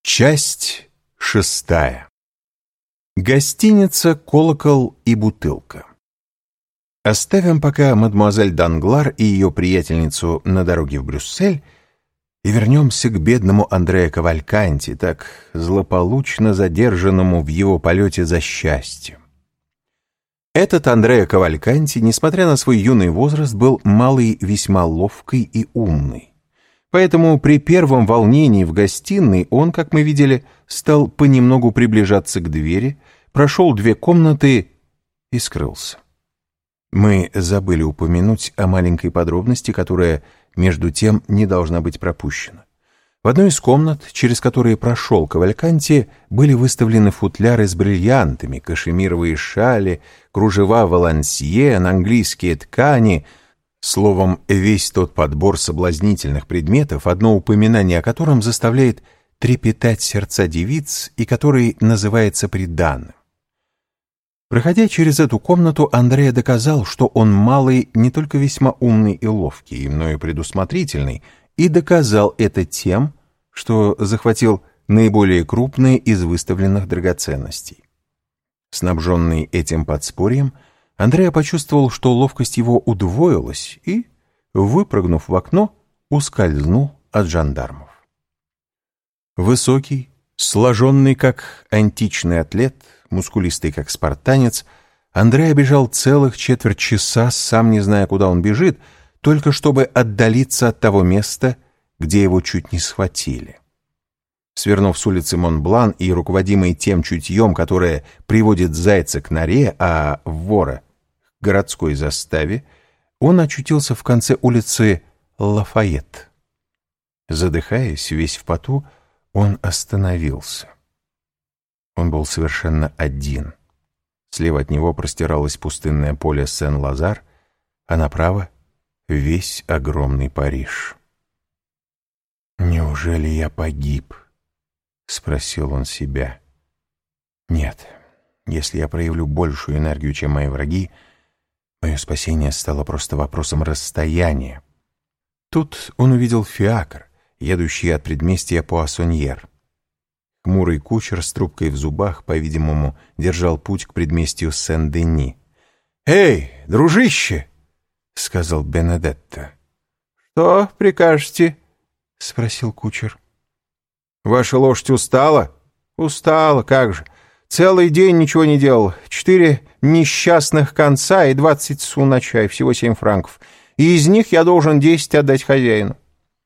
Часть 6. Гостиница «Колокол и бутылка». Оставим пока мадемуазель Данглар и ее приятельницу на дороге в Брюссель и вернемся к бедному Андреа Кавальканти, так злополучно задержанному в его полете за счастьем. Этот Андреа Кавальканти, несмотря на свой юный возраст, был малый весьма ловкий и умный. Поэтому при первом волнении в гостиной он, как мы видели, стал понемногу приближаться к двери, прошел 2 комнаты и скрылся. Мы забыли упомянуть о маленькой подробности, которая, между тем, не должна быть пропущена. В одной из комнат, через которые прошел Кавальканти, были выставлены футляры с бриллиантами, кашемировые шали, кружева валансьен, английские ткани. Словом, весь тот подбор соблазнительных предметов, одно упоминание о котором заставляет трепетать сердца девиц и который называется приданным. Проходя через эту комнату, Андреа доказал, что он малый не только весьма умный и ловкий, и мною предусмотрительный, и доказал это тем, что захватил наиболее крупные из выставленных драгоценностей. Снабженный этим подспорьем, Андреа почувствовал, что ловкость его удвоилась и, выпрыгнув в окно, ускользнул от жандармов. Высокий, сложенный как античный атлет, мускулистый как спартанец, Андреа бежал целых четверть часа, сам не зная, куда он бежит, только чтобы отдалиться от того места, где его чуть не схватили. Свернув с улицы Монблан и руководимый тем чутьем, которое приводит зайца к норе, а вора к городской заставе, он очутился в конце улицы Лафайет. Задыхаясь, весь в поту, он остановился. Он был совершенно один. Слева от него простиралось пустынное поле Сен-Лазар, а направо — весь огромный Париж. «Неужели я погиб?» — спросил он себя. «Нет, если я проявлю большую энергию, чем мои враги, мое спасение стало просто вопросом расстояния». Тут он увидел фиакр, едущий от предместья Пуассоньер. Хмурый кучер с трубкой в зубах, по-видимому, держал путь к предместью Сен-Дени. «Эй, дружище!» — сказал Бенедетто. «Что прикажете?» — спросил кучер. «Ваша лошадь устала?» «Устала, как же. Целый день ничего не делал. 4 несчастных конца и 20 су на чай, всего 7 франков. И из них я должен 10 отдать хозяину».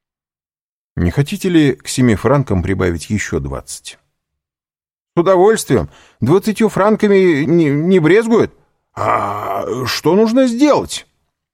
«Не хотите ли к 7 франкам прибавить еще 20?» «С удовольствием. 20 франками не брезгуют. А что нужно сделать?»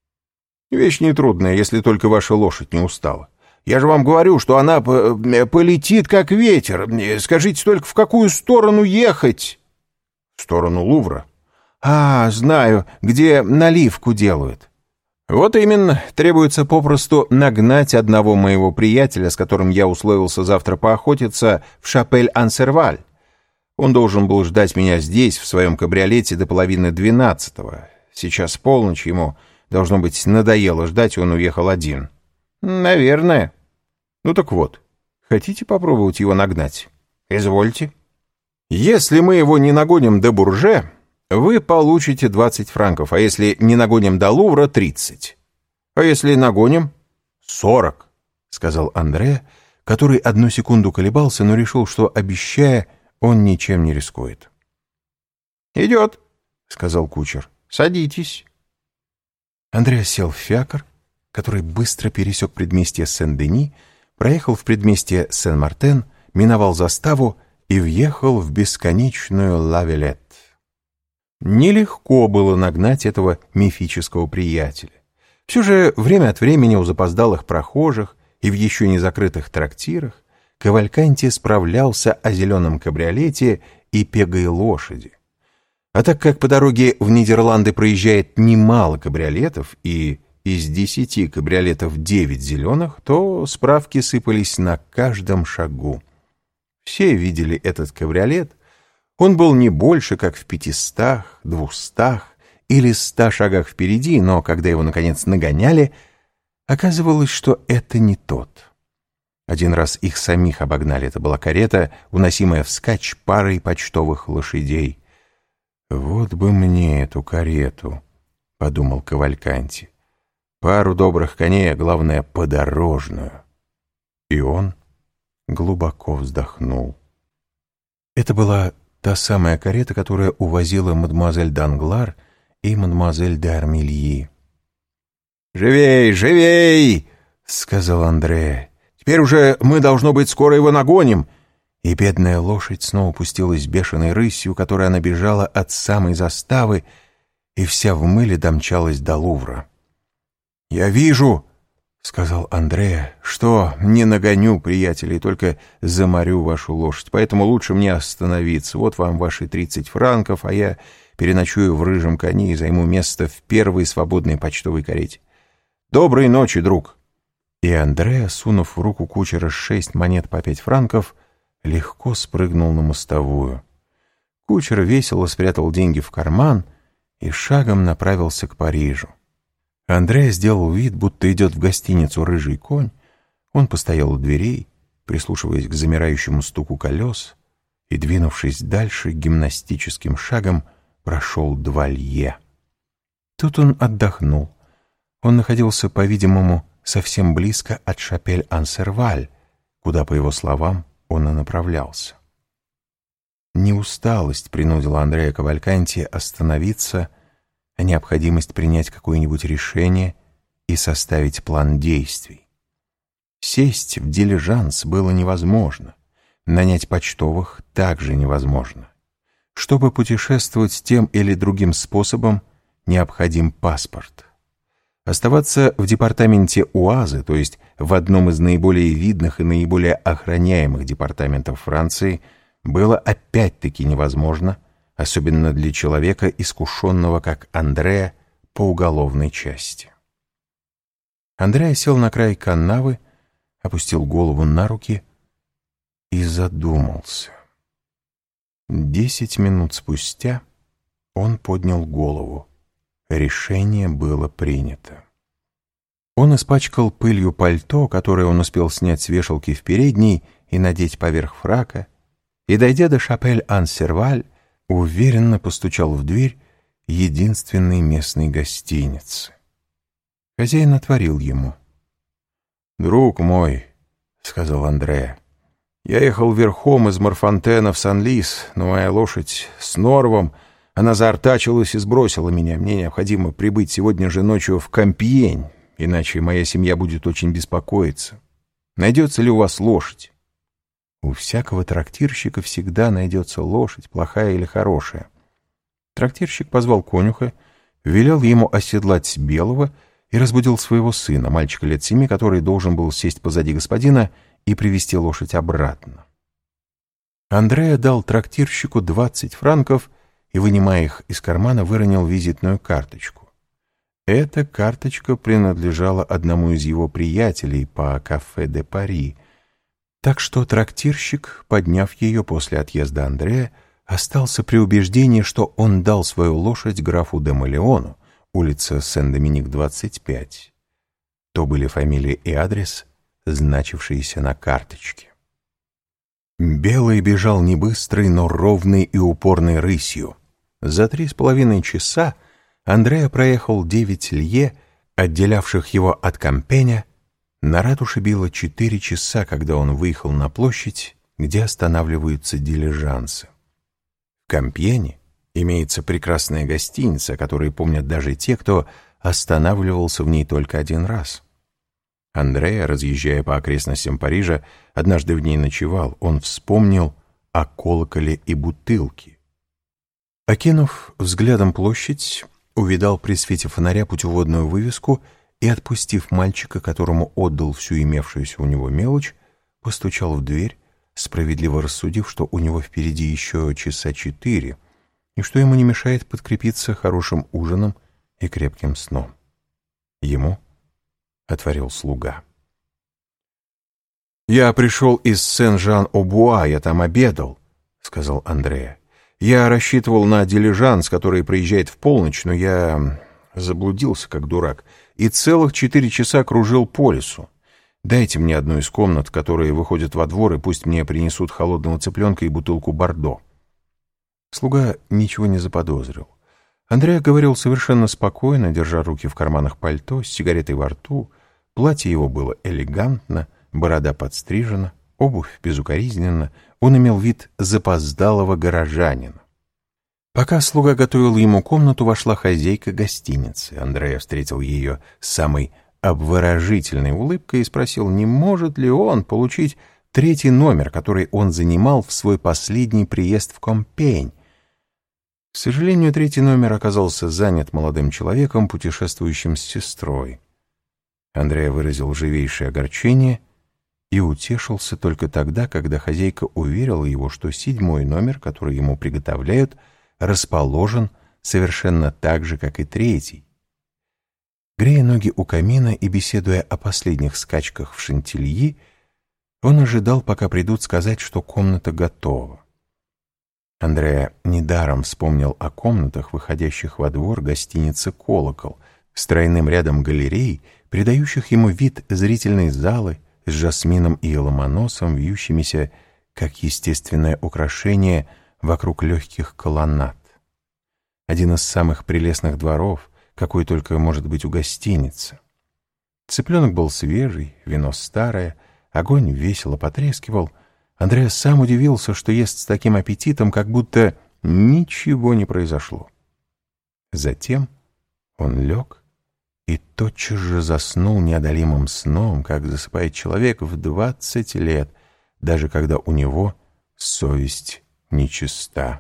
«Вещь нетрудная, если только ваша лошадь не устала. Я же вам говорю, что она полетит, как ветер. Скажите только, в какую сторону ехать?» «В сторону Лувра». «А, знаю, где наливку делают». «Вот именно. Требуется попросту нагнать одного моего приятеля, с которым я условился завтра поохотиться, в Шапель-Ансерваль. Он должен был ждать меня здесь, в своем кабриолете, до половины 12-го. Сейчас полночь, ему, должно быть, надоело ждать, он уехал один». «Наверное». «Ну так вот, хотите попробовать его нагнать?» «Извольте». «Если мы его не нагоним до Бурже, вы получите 20 франков, а если не нагоним до Лувра — 30. А если нагоним — 40, — сказал Андреа, который 1 секунду колебался, но решил, что, обещая, он ничем не рискует. «Идет», — сказал кучер. «Садитесь». Андреа сел в фиакр, который быстро пересек предместье Сен-Дени, проехал в предместье Сен-Мартен, миновал заставу и въехал в бесконечную Ла-Вилет. Нелегко было нагнать этого мифического приятеля. Все же время от времени у запоздалых прохожих и в еще не закрытых трактирах Кавальканти справлялся о зеленом кабриолете и пегой лошади. А так как по дороге в Нидерланды проезжает немало кабриолетов, и из 10 кабриолетов 9 зеленых, то справки сыпались на каждом шагу. Все видели этот кабриолет. Он был не больше, как в 500, 200 или 100 шагах впереди, но когда его, наконец, нагоняли, оказывалось, что это не тот. Один раз их самих обогнали. Это была карета, уносимая вскачь парой почтовых лошадей. «Вот бы мне эту карету», — подумал Кавальканти. «Пару добрых коней, а главное, подорожную». И он глубоко вздохнул. Это была та самая карета, которая увозила мадемуазель Данглар и мадемуазель де Армильи. «Живей, живей!» — сказал Андре. «Теперь уже мы, должно быть, скоро его нагоним!» И бедная лошадь снова пустилась бешеной рысью, которой она бежала от самой заставы, и вся в мыле домчалась до Лувра. «Я вижу!» — сказал Андре, — «что не нагоню приятелей, только заморю вашу лошадь, поэтому лучше мне остановиться. Вот вам ваши 30 франков, а я переночую в рыжем коне и займу место в первой свободной почтовой карете. Доброй ночи, друг!» И Андре, сунув в руку кучера 6 монет по 5 франков, легко спрыгнул на мостовую. Кучер весело спрятал деньги в карман и шагом направился к Парижу. Андре сделал вид, будто идет в гостиницу «Рыжий конь». Он постоял у дверей, прислушиваясь к замирающему стуку колес, и, двинувшись дальше, гимнастическим шагом прошел 2 лье. Тут он отдохнул. Он находился, по-видимому, совсем близко от Шапель-Ан-Серваль, куда, по его словам, он и направлялся. Не усталость принудила Андреа Кавальканти остановиться, а необходимость принять какое-нибудь решение и составить план действий. Сесть в дилижанс было невозможно, нанять почтовых также невозможно. Чтобы путешествовать тем или другим способом, необходим паспорт. Оставаться в департаменте Уазы, то есть в одном из наиболее видных и наиболее охраняемых департаментов Франции, было опять-таки невозможно, особенно для человека, искушенного, как Андреа, по уголовной части. Андреа сел на край канавы, опустил голову на руки и задумался. 10 минут спустя он поднял голову. Решение было принято. Он испачкал пылью пальто, которое он успел снять с вешалки в передней и надеть поверх фрака, и, дойдя до Шапель-Ан-Серваль, уверенно постучал в дверь единственной местной гостиницы. Хозяин отворил ему. «Друг мой», — сказал Андреа, — «я ехал верхом из Марфонтена в Сан-Лис, но моя лошадь с Норвом, она заортачилась и сбросила меня. Мне необходимо прибыть сегодня же ночью в Кампьень, иначе моя семья будет очень беспокоиться. Найдется ли у вас лошадь?» У всякого трактирщика всегда найдется лошадь, плохая или хорошая. Трактирщик позвал конюха, велел ему оседлать белого и разбудил своего сына, мальчика лет 7, который должен был сесть позади господина и привести лошадь обратно. Андреа дал трактирщику 20 франков и, вынимая их из кармана, выронил визитную карточку. Эта карточка принадлежала одному из его приятелей по кафе де Пари, так что трактирщик, подняв ее после отъезда Андреа, остался при убеждении, что он дал свою лошадь графу де Малеону, улица Сен-Доминик, 25. То были фамилия и адрес, значившиеся на карточке. Белый бежал не быстрой, но ровной и упорной рысью. За 3,5 часа Андреа проехал 9 лье, отделявших его от Кампеня. На ратуше било 4 часа, когда он выехал на площадь, где останавливаются дилижансы. В Кампьене имеется прекрасная гостиница, о которой помнят даже те, кто останавливался в ней только один раз. Андреа, разъезжая по окрестностям Парижа, однажды в ней ночевал. Он вспомнил о колоколе и бутылке. Окинув взглядом площадь, увидал при свете фонаря путеводную вывеску и, отпустив мальчика, которому отдал всю имевшуюся у него мелочь, постучал в дверь, справедливо рассудив, что у него впереди еще часа 4, и что ему не мешает подкрепиться хорошим ужином и крепким сном. Ему отворил слуга. «Я пришел из Сен-Жан-О-Буа, я там обедал», — сказал Андреа. «Я рассчитывал на дилижанс, который приезжает в полночь, но я заблудился, как дурак, и целых 4 часа кружил по лесу. Дайте мне одну из комнат, которые выходят во двор, и пусть мне принесут холодного цыпленка и бутылку бордо». Слуга ничего не заподозрил. Андреа говорил совершенно спокойно, держа руки в карманах пальто, с сигаретой во рту. Платье его было элегантно, борода подстрижена, обувь безукоризненна. Он имел вид запоздалого горожанина. Пока слуга готовил ему комнату, вошла хозяйка гостиницы. Андреа встретил ее с самой обворожительной улыбкой и спросил, не может ли он получить 3-й номер, который он занимал в свой последний приезд в Компьень. К сожалению, 3-й номер оказался занят молодым человеком, путешествующим с сестрой. Андреа выразил живейшее огорчение и утешился только тогда, когда хозяйка уверила его, что 7-й номер, который ему приготовляют, расположен совершенно так же, как и 3-й. Грея ноги у камина и беседуя о последних скачках в Шантильи, он ожидал, пока придут сказать, что комната готова. Андреа недаром вспомнил о комнатах, выходящих во двор гостиницы «Колокол», с тройным рядом галерей, придающих ему вид зрительной залы с жасмином и ломоносом, вьющимися, как естественное украшение, вокруг легких колоннад. Один из самых прелестных дворов, какой только может быть у гостиницы. Цыпленок был свежий, вино старое, огонь весело потрескивал. Андреа сам удивился, что ест с таким аппетитом, как будто ничего не произошло. Затем он лег и тотчас же заснул неодолимым сном, как засыпает человек в 20 лет, даже когда у него совесть нечиста.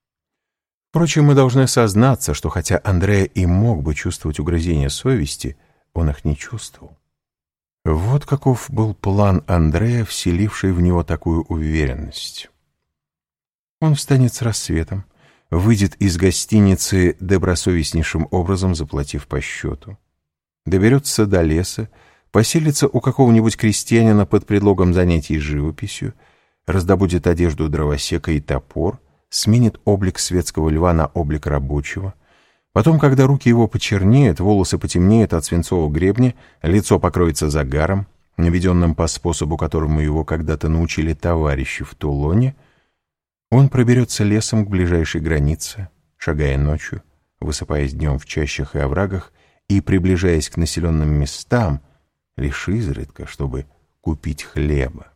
Впрочем, мы должны сознаться, что хотя Андреа и мог бы чувствовать угрызения совести, он их не чувствовал. Вот каков был план Андреа, вселивший в него такую уверенность. Он встанет с рассветом, выйдет из гостиницы добросовестнейшим образом, заплатив по счету, доберется до леса, поселится у какого-нибудь крестьянина под предлогом занятий живописью, раздобудет одежду дровосека и топор, сменит облик светского льва на облик рабочего. Потом, когда руки его почернеют, волосы потемнеют от свинцового гребня, лицо покроется загаром, наведенным по способу, которому его когда-то научили товарищи в Тулоне, он проберется лесом к ближайшей границе, шагая ночью, высыпаясь днем в чащах и оврагах и приближаясь к населенным местам, лишь изредка, чтобы купить хлеба.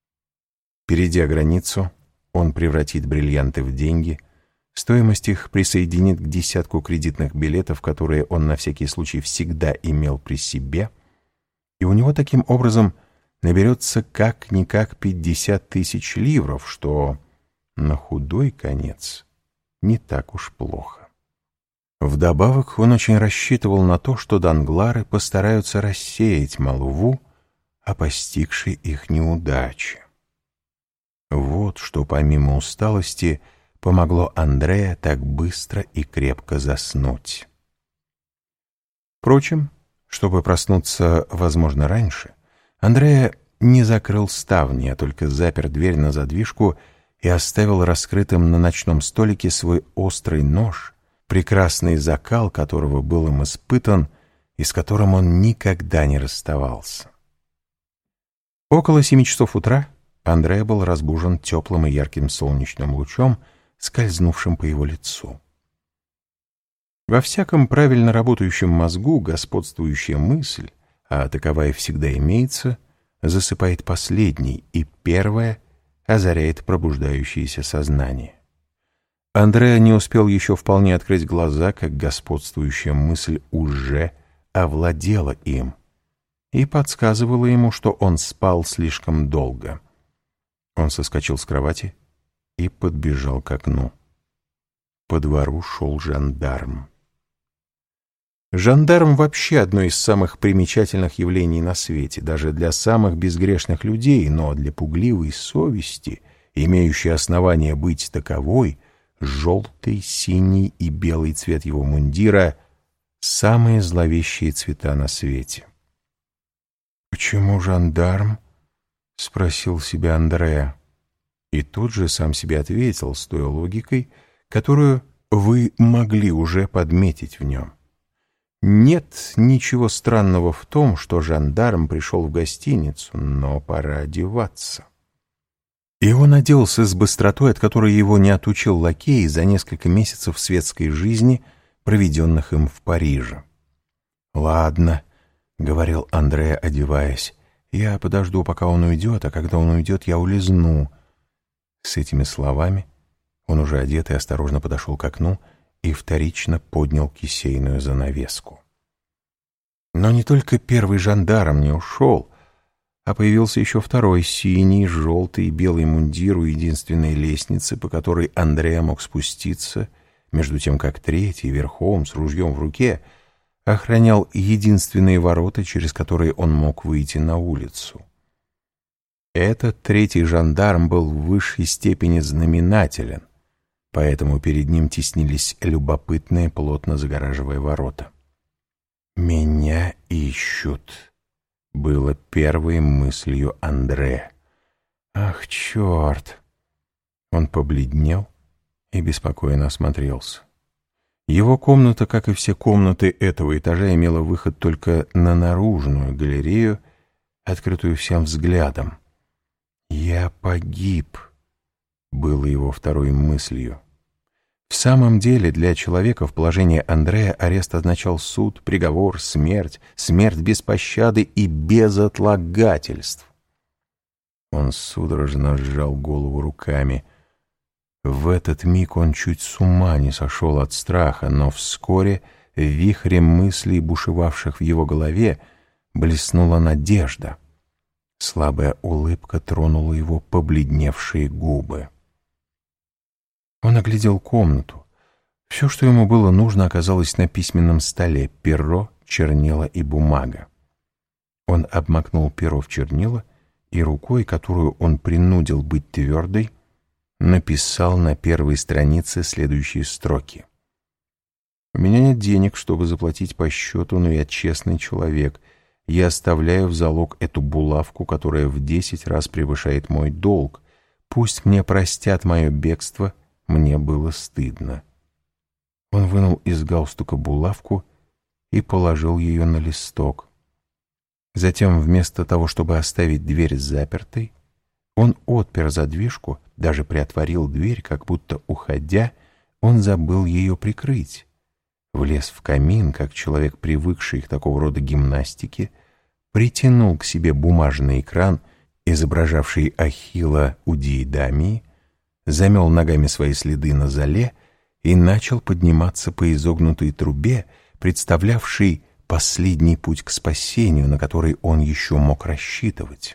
Перейдя границу, он превратит бриллианты в деньги, стоимость их присоединит к 10 кредитных билетов, которые он на всякий случай всегда имел при себе, и у него таким образом наберется как-никак 50 000 ливров, что на худой конец не так уж плохо. Вдобавок он очень рассчитывал на то, что данглары постараются рассеять молву о постигшей их неудаче. Вот что, помимо усталости, помогло Андреа так быстро и крепко заснуть. Впрочем, чтобы проснуться, возможно, раньше, Андреа не закрыл ставни, а только запер дверь на задвижку и оставил раскрытым на ночном столике свой острый нож, прекрасный закал которого был им испытан и с которым он никогда не расставался. Около 7 часов утра Андреа был разбужен теплым и ярким солнечным лучом, скользнувшим по его лицу. Во всяком правильно работающем мозгу господствующая мысль, а таковая всегда имеется, засыпает последней, и первая озаряет пробуждающееся сознание. Андреа не успел еще вполне открыть глаза, как господствующая мысль уже овладела им и подсказывала ему, что он спал слишком долго. Он соскочил с кровати и подбежал к окну. По двору шел жандарм. Жандарм вообще одно из самых примечательных явлений на свете, даже для самых безгрешных людей, но для пугливой совести, имеющей основание быть таковой, желтый, синий и белый цвет его мундира — самые зловещие цвета на свете. «Почему жандарм?» — спросил себя Андреа. И тут же сам себе ответил с той логикой, которую вы могли уже подметить в нем. Нет ничего странного в том, что жандарм пришел в гостиницу, но пора одеваться. И он оделся с быстротой, от которой его не отучил лакей за несколько месяцев светской жизни, проведенных им в Париже. «Ладно», — говорил Андре, одеваясь, — «я подожду, пока он уйдет, а когда он уйдет, я улизну». С этими словами он уже одетый осторожно подошел к окну и вторично поднял кисейную занавеску. Но не только первый жандарм не ушел, а появился еще второй, синий, желтый и белый мундир у единственной лестницы, по которой Андреа мог спуститься, между тем как третий, верхом, с ружьем в руке, охранял единственные ворота, через которые он мог выйти на улицу. Этот третий жандарм был в высшей степени знаменателен, поэтому перед ним теснились любопытные, плотно загораживая ворота. «Меня ищут», — было первой мыслью Андре. «Ах, черт!» Он побледнел и беспокойно осмотрелся. Его комната, как и все комнаты этого этажа, имела выход только на наружную галерею, открытую всем взглядом. «Я погиб», — было его второй мыслью. В самом деле, для человека в положении Андрея арест означал суд, приговор, смерть, смерть без пощады и без отлагательств. Он судорожно сжал голову руками. В этот миг он чуть с ума не сошел от страха, но вскоре в вихре мыслей, бушевавших в его голове, блеснула надежда. Слабая улыбка тронула его побледневшие губы. Он оглядел комнату. Все, что ему было нужно, оказалось на письменном столе: перо, чернила и бумага. Он обмакнул перо в чернила и рукой, которую он принудил быть твердой, написал на первой странице следующие строки. «У меня нет денег, чтобы заплатить по счету, но я честный человек. Я оставляю в залог эту булавку, которая в 10 раз превышает мой долг. Пусть мне простят мое бегство, мне было стыдно». Он вынул из галстука булавку и положил ее на листок. Затем, вместо того, чтобы оставить дверь запертой, он отпер задвижку, даже приотворил дверь, как будто, уходя, он забыл ее прикрыть. Влез в камин, как человек, привыкший к такого рода гимнастике, притянул к себе бумажный экран, изображавший Ахилла у Диидамии, замел ногами свои следы на золе и начал подниматься по изогнутой трубе, представлявшей последний путь к спасению, на который он еще мог рассчитывать.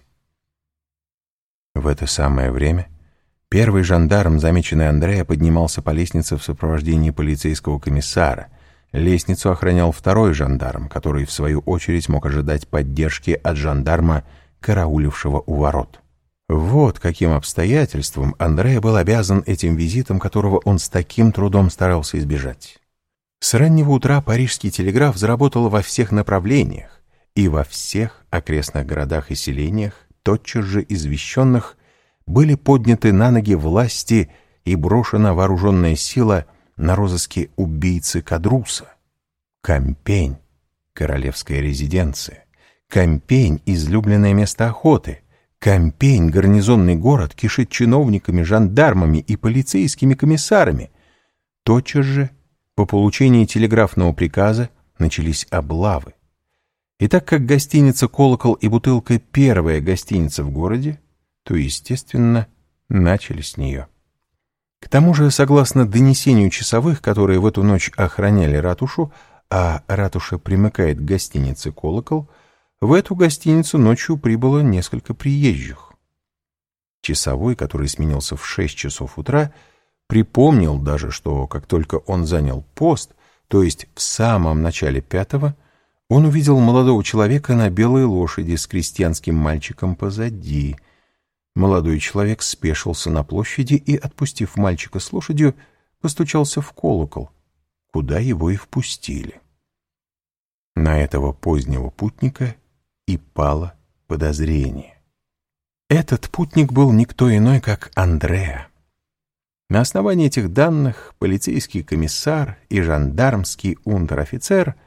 В это самое время первый жандарм, замеченный Андреа, поднимался по лестнице в сопровождении полицейского комиссара. Лестницу охранял второй жандарм, который, в свою очередь, мог ожидать поддержки от жандарма, караулившего у ворот. Вот каким обстоятельством Андреа был обязан этим визитом, которого он с таким трудом старался избежать. С раннего утра парижский телеграф заработал во всех направлениях, и во всех окрестных городах и селениях, тотчас же извещенных, были подняты на ноги власти и брошена вооруженная сила на розыске убийцы Кадруса. Кампень — королевская резиденция. Кампень — излюбленное место охоты. Кампень — гарнизонный город, кишит чиновниками, жандармами и полицейскими комиссарами. Тотчас же, по получении телеграфного приказа, начались облавы. И так как гостиница «Колокол» и «Бутылка» — первая гостиница в городе, то, естественно, начали с нее. К тому же, согласно донесению часовых, которые в эту ночь охраняли ратушу, а ратуша примыкает к гостинице «Колокол», в эту гостиницу ночью прибыло несколько приезжих. Часовой, который сменился в 6 часов утра, припомнил даже, что как только он занял пост, то есть в самом начале 5-го, он увидел молодого человека на белой лошади с крестьянским мальчиком позади. Молодой человек спешился на площади и, отпустив мальчика с лошадью, постучался в колокол, куда его и впустили. На этого позднего путника и пало подозрение. Этот путник был никто иной, как Андреа. На основании этих данных полицейский комиссар и жандармский унтер-офицер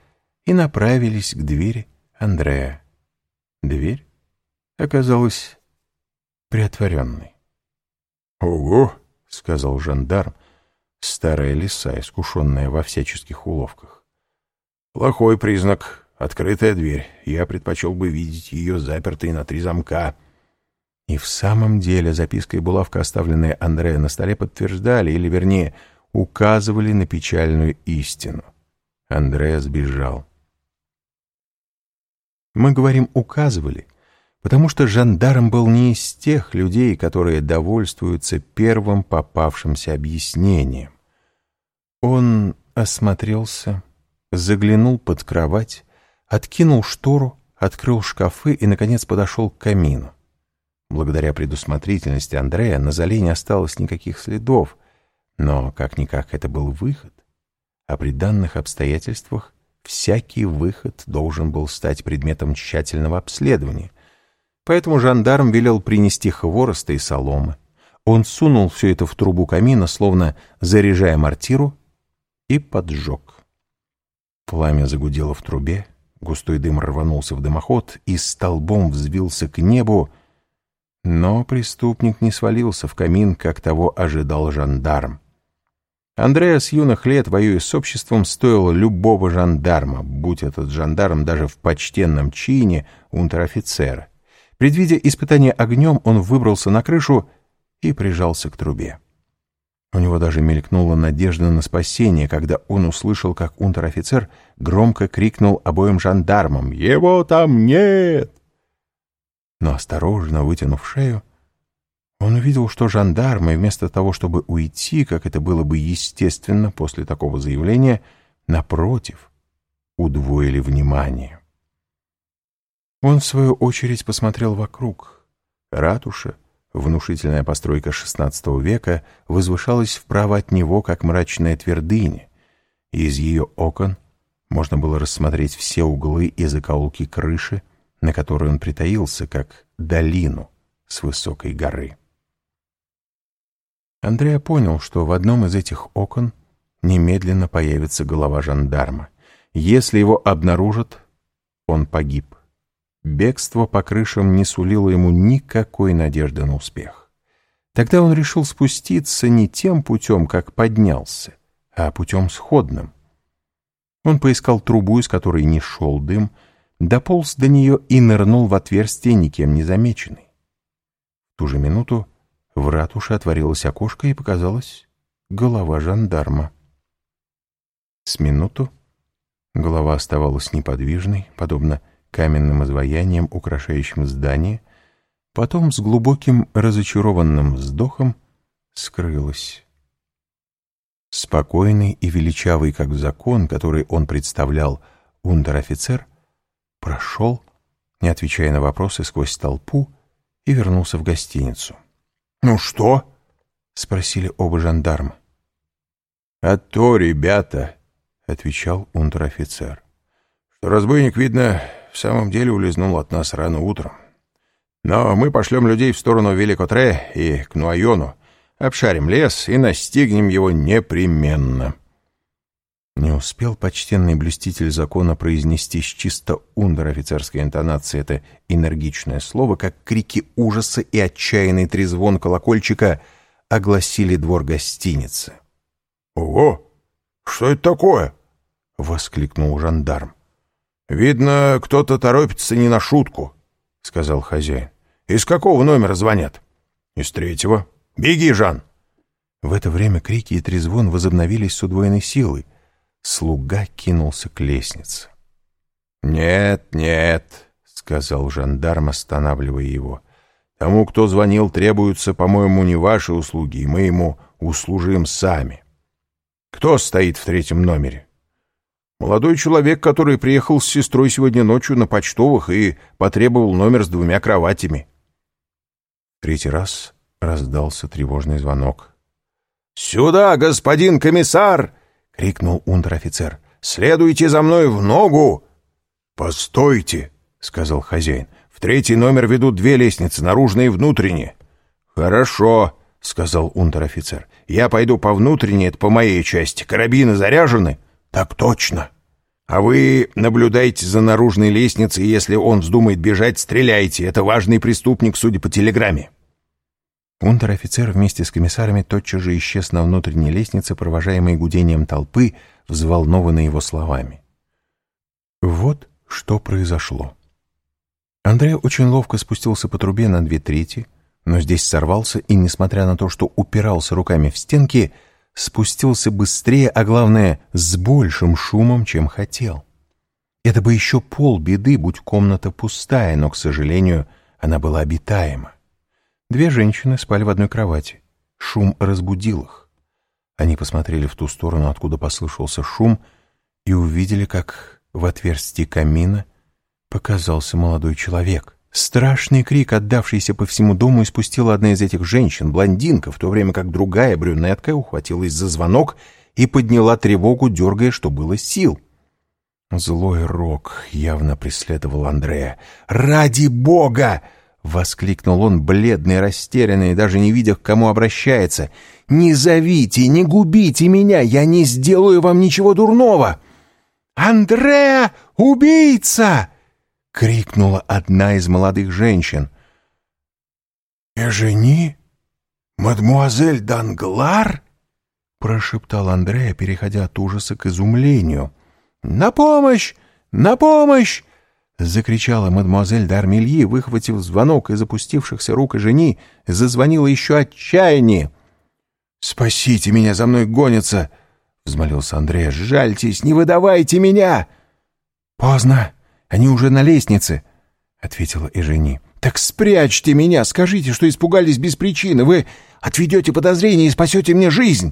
и направились к двери Андреа. Дверь оказалась приотворенной. «Ого!» — сказал жандарм, старая лиса, искушенная во всяческих уловках. «Плохой признак. Открытая дверь. Я предпочел бы видеть ее запертой на 3 замка». И в самом деле записка и булавка, оставленные Андреа на столе, подтверждали, или, вернее, указывали на печальную истину. Андреа сбежал. Мы говорим «указывали», потому что жандарм был не из тех людей, которые довольствуются первым попавшимся объяснением. Он осмотрелся, заглянул под кровать, откинул штору, открыл шкафы и, наконец, подошел к камину. Благодаря предусмотрительности Андреа на зале не осталось никаких следов, но, как-никак, это был выход, а при данных обстоятельствах всякий выход должен был стать предметом тщательного обследования. Поэтому жандарм велел принести хвороста и соломы. Он сунул все это в трубу камина, словно заряжая мортиру, и поджег. Пламя загудело в трубе, густой дым рванулся в дымоход и столбом взвился к небу, но преступник не свалился в камин, как того ожидал жандарм. Андреа с юных лет, воюя с обществом, стоил любого жандарма, будь этот жандарм даже в почтенном чине унтер-офицера. Предвидя испытание огнем, он выбрался на крышу и прижался к трубе. У него даже мелькнула надежда на спасение, когда он услышал, как унтер-офицер громко крикнул обоим жандармам: «Его там нет!» Но осторожно вытянув шею, он увидел, что жандармы, вместо того, чтобы уйти, как это было бы естественно после такого заявления, напротив, удвоили внимание. Он, в свою очередь, посмотрел вокруг. Ратуша, внушительная постройка XVI века, возвышалась вправо от него, как мрачная твердыня, и из ее окон можно было рассмотреть все углы и закоулки крыши, на которой он притаился, как долину с высокой горы. Андреа понял, что в одном из этих окон немедленно появится голова жандарма. Если его обнаружат, он погиб. Бегство по крышам не сулило ему никакой надежды на успех. Тогда он решил спуститься не тем путем, как поднялся, а путем сходным. Он поискал трубу, из которой не шел дым, дополз до нее и нырнул в отверстие, никем не замеченный. В ту же минуту в ратуше отворилось окошко, и показалась голова жандарма. С минуту голова оставалась неподвижной, подобно каменным изваяниям, украшающим здание, потом с глубоким разочарованным вздохом скрылась. Спокойный и величавый, как закон, который он представлял, унтер-офицер прошел, не отвечая на вопросы, сквозь толпу и вернулся в гостиницу. «Ну что?» — спросили оба жандарма. «А то, ребята», — отвечал унтер-офицер, «что разбойник, видно, в самом деле улизнул от нас рано утром. Но мы пошлем людей в сторону Великотре и к Нуайону, обшарим лес и настигнем его непременно». Не успел почтенный блюститель закона произнести с чисто унтер-офицерской интонацией это энергичное слово, как крики ужаса и отчаянный трезвон колокольчика огласили двор гостиницы. «Ого! Что это такое?» — воскликнул жандарм. «Видно, кто-то торопится не на шутку», — сказал хозяин. «Из какого номера звонят?» «Из 3-го. Беги, Жан!» В это время крики и трезвон возобновились с удвоенной силой. Слуга кинулся к лестнице. «Нет, нет», — сказал жандарм, останавливая его. «Тому, кто звонил, требуются, по-моему, не ваши услуги, и мы ему услужим сами. Кто стоит в 3-м номере?» «Молодой человек, который приехал с сестрой сегодня ночью на почтовых и потребовал номер с 2 кроватями». В 3-й раз раздался тревожный звонок. «Сюда, господин комиссар!» — крикнул унтер-офицер. «Следуйте за мной в ногу!» «Постойте!» — сказал хозяин. «В 3-й номер ведут 2 лестницы, наружная и внутренняя». «Хорошо!» — сказал унтер-офицер. «Я пойду по внутренней, это по моей части. Карабины заряжены?» «Так точно!» А вы наблюдайте за наружной лестницей, и если он вздумает бежать, стреляйте. Это важный преступник, судя по телеграмме». Унтер-офицер вместе с комиссарами тотчас же исчез на внутренней лестнице, провожаемый гудением толпы, взволнованный его словами. Вот что произошло. Андре очень ловко спустился по трубе на 2/3, но здесь сорвался и, несмотря на то, что упирался руками в стенки, спустился быстрее, а главное, с большим шумом, чем хотел. Это бы еще полбеды, будь комната пустая, но, к сожалению, она была обитаема. 2 женщины спали в одной кровати. Шум разбудил их. Они посмотрели в ту сторону, откуда послышался шум, и увидели, как в отверстии камина показался молодой человек. Страшный крик, отдавшийся по всему дому, испустила одна из этих женщин, блондинка, в то время как другая брюнетка ухватилась за звонок и подняла тревогу, дергая, что было сил. Злой рок явно преследовал Андрея. «Ради Бога!» — воскликнул он, бледный, растерянный, даже не видя, к кому обращается. «Не зовите, не губите меня, я не сделаю вам ничего дурного!» «Андреа, убийца!» — крикнула одна из молодых женщин. «Эжени? Мадемуазель Данглар?» — прошептал Андреа, переходя от ужаса к изумлению. «На помощь! На помощь!» — закричала мадемуазель д'Армильи, выхватив звонок из опустившихся рук Эжени, зазвонила еще отчаяние. «Спасите меня, за мной гонятся!» — взмолился Андреа. «Жальтесь, не выдавайте меня!» «Поздно, они уже на лестнице», — ответила Эжени. «Так спрячьте меня, скажите, что испугались без причины. Вы отведете подозрения и спасете мне жизнь!»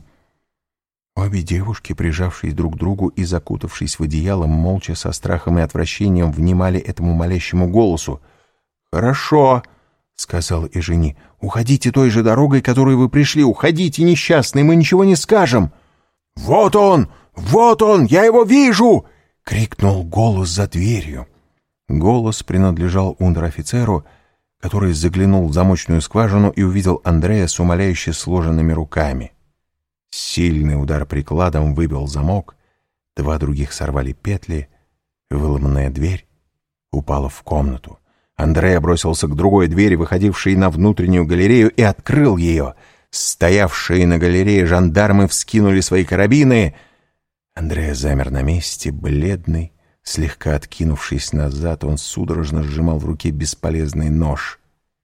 Обе девушки, прижавшись друг к другу и закутавшись в одеяло, молча со страхом и отвращением внимали этому молящему голосу. «Хорошо», — сказала Эжени. «Уходите той же дорогой, которой вы пришли. Уходите, несчастный, мы ничего не скажем». «Вот он! Вот он! Я его вижу!» — крикнул голос за дверью. Голос принадлежал унтер-офицеру, который заглянул в замочную скважину и увидел Андрея с умоляюще сложенными руками. Сильный удар прикладом выбил замок, 2 других сорвали петли, выломанная дверь упала в комнату. Андреа бросился к другой двери, выходившей на внутреннюю галерею, и открыл ее. Стоявшие на галерее жандармы вскинули свои карабины. Андреа замер на месте, бледный, слегка откинувшись назад, он судорожно сжимал в руке бесполезный нож.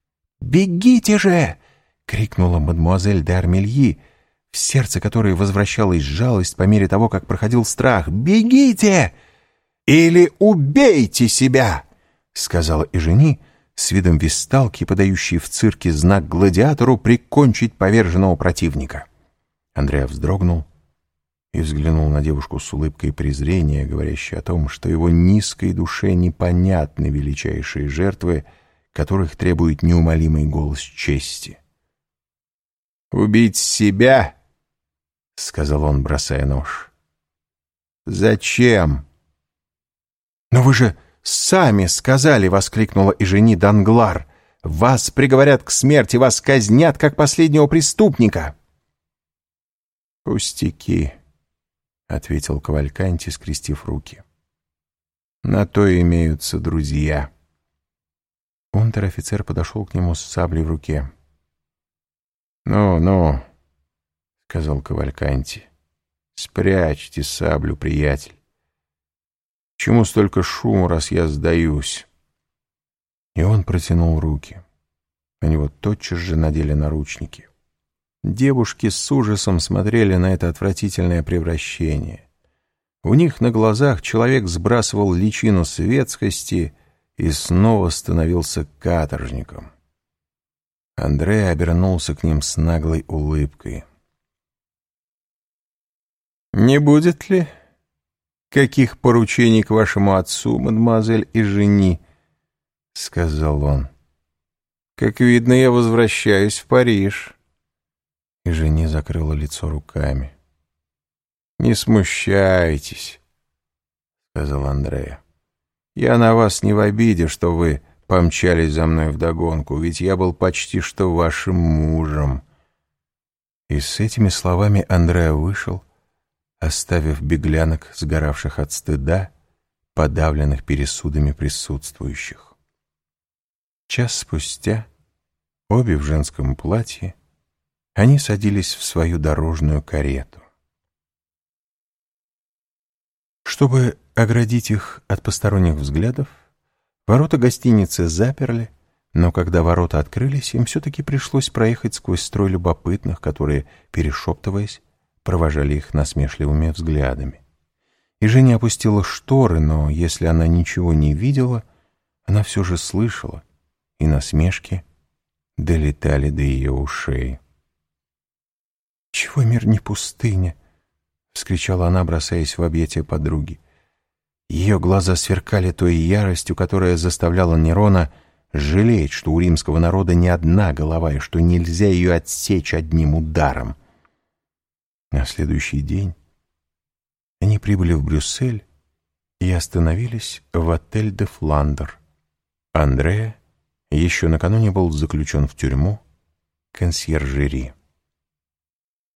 «Бегите же!» — крикнула мадемуазель д'Армильи, в сердце которой возвращалась жалость по мере того, как проходил страх. «Бегите! Или убейте себя!» — сказала Эжени с видом весталки, подающей в цирке знак гладиатору прикончить поверженного противника. Андреа вздрогнул и взглянул на девушку с улыбкой презрения, говорящей о том, что его низкой душе непонятны величайшие жертвы, которых требует неумолимый голос чести. «Убить себя?» — сказал он, бросая нож. «Зачем?» «Но вы же сами сказали!» — воскликнула Эжени Данглар. «Вас приговорят к смерти, вас казнят, как последнего преступника!» «Пустяки!» — ответил Кавальканти, скрестив руки. «На то имеются друзья». Унтер-офицер подошел к нему с саблей в руке. «Ну, — сказал Кавальканти, — спрячьте саблю, приятель. Чему столько шуму, раз я сдаюсь?» И он протянул руки. На него тотчас же надели наручники. Девушки с ужасом смотрели на это отвратительное превращение. У них на глазах человек сбрасывал личину светскости и снова становился каторжником. Андреа обернулся к ним с наглой улыбкой. «Не будет ли каких поручений к вашему отцу, мадемуазель Эжени?» — сказал он. «Как видно, я возвращаюсь в Париж». Эжени закрыла лицо руками. «Не смущайтесь», — сказал Андреа. «Я на вас не в обиде, что вы помчались за мной вдогонку, ведь я был почти что вашим мужем». И с этими словами Андреа вышел, оставив беглянок, сгоравших от стыда, подавленных пересудами присутствующих. Час спустя, обе в женском платье, они садились в свою дорожную карету. Чтобы оградить их от посторонних взглядов, ворота гостиницы заперли, но когда ворота открылись, им все-таки пришлось проехать сквозь строй любопытных, которые, перешептываясь, провожали их насмешливыми взглядами. И Женя опустила шторы, но если она ничего не видела, она все же слышала, и насмешки долетали до ее ушей. «Чего мир не пустыня?» — вскричала она, бросаясь в объятия подруги. Ее глаза сверкали той яростью, которая заставляла Нерона жалеть, что у римского народа не одна голова, и что нельзя ее отсечь одним ударом. На следующий день они прибыли в Брюссель и остановились в отель «Де Фландер». Андреа еще накануне был заключен в тюрьму консьержери.